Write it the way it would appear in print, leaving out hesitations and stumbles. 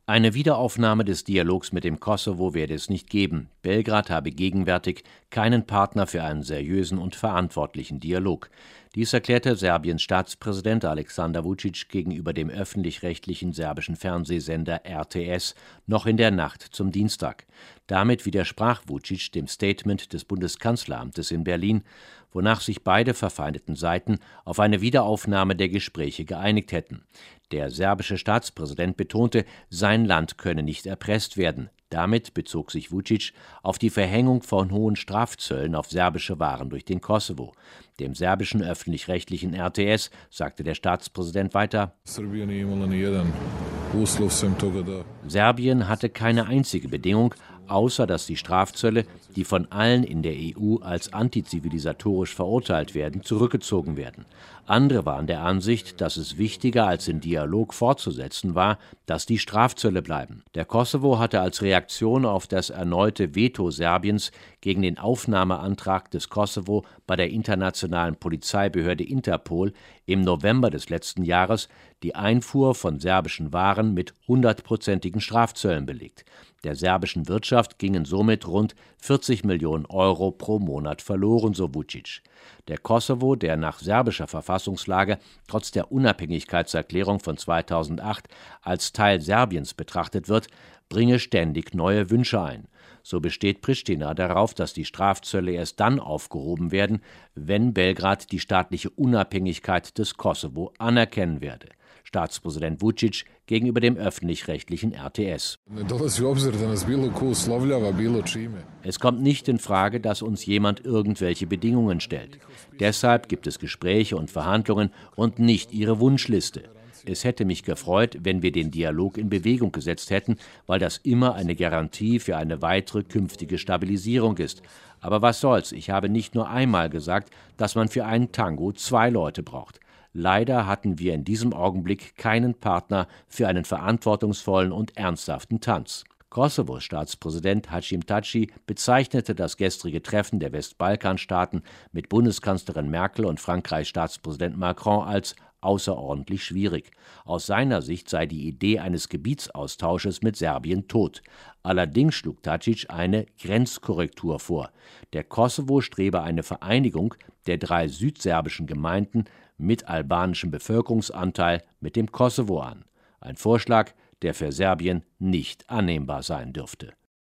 Eine Wiederaufnahme des Dialogs mit dem Kosovo werde es nicht geben. Belgrad habe gegenwärtig keinen Partner für einen seriösen und verantwortlichen Dialog. Dies erklärte Serbiens Staatspräsident Aleksandar Vučić gegenüber dem öffentlich-rechtlichen serbischen Fernsehsender RTS noch in der Nacht zum Dienstag. Damit widersprach Vučić dem Statement des Bundeskanzleramtes in Berlin, wonach sich beide verfeindeten Seiten auf eine Wiederaufnahme der Gespräche geeinigt hätten. Der serbische Staatspräsident betonte, sein Land könne nicht erpresst werden. Damit bezog sich Vučić auf die Verhängung von hohen Strafzöllen auf serbische Waren durch den Kosovo. Dem serbischen öffentlich-rechtlichen RTS sagte der Staatspräsident weiter: Serbien hatte keine einzige Bedingung, außer dass die Strafzölle, die von allen in der EU als antizivilisatorisch verurteilt werden, zurückgezogen werden. Andere waren der Ansicht, dass es wichtiger als den Dialog fortzusetzen war, dass die Strafzölle bleiben. Der Kosovo hatte als Reaktion auf das erneute Veto Serbiens gegen den Aufnahmeantrag des Kosovo bei der internationalen Polizeibehörde Interpol im November des letzten Jahres die Einfuhr von serbischen Waren mit 100-prozentigen Strafzöllen belegt. Der serbischen Wirtschaft gingen somit rund 40 Millionen Euro pro Monat verloren, so Vučić. Der Kosovo, der nach serbischer Verfassungslage trotz der Unabhängigkeitserklärung von 2008 als Teil Serbiens betrachtet wird, bringe ständig neue Wünsche ein. So besteht Pristina darauf, dass die Strafzölle erst dann aufgehoben werden, wenn Belgrad die staatliche Unabhängigkeit des Kosovo anerkennen werde. Staatspräsident Vučić gegenüber dem öffentlich-rechtlichen RTS. Es kommt nicht in Frage, dass uns jemand irgendwelche Bedingungen stellt. Deshalb gibt es Gespräche und Verhandlungen und nicht Ihre Wunschliste. Es hätte mich gefreut, wenn wir den Dialog in Bewegung gesetzt hätten, weil das immer eine Garantie für eine weitere künftige Stabilisierung ist. Aber was soll's, ich habe nicht nur einmal gesagt, dass man für einen Tango 2 Leute braucht. Leider hatten wir in diesem Augenblick keinen Partner für einen verantwortungsvollen und ernsthaften Tanz. Kosovos Staatspräsident Hashim Thaçi bezeichnete das gestrige Treffen der Westbalkanstaaten mit Bundeskanzlerin Merkel und Frankreichs Staatspräsident Macron als außerordentlich schwierig. Aus seiner Sicht sei die Idee eines Gebietsaustausches mit Serbien tot. Allerdings schlug Thaçi eine Grenzkorrektur vor. Der Kosovo strebe eine Vereinigung der 3 südserbischen Gemeinden mit albanischem Bevölkerungsanteil mit dem Kosovo an. Ein Vorschlag, der für Serbien nicht annehmbar sein dürfte.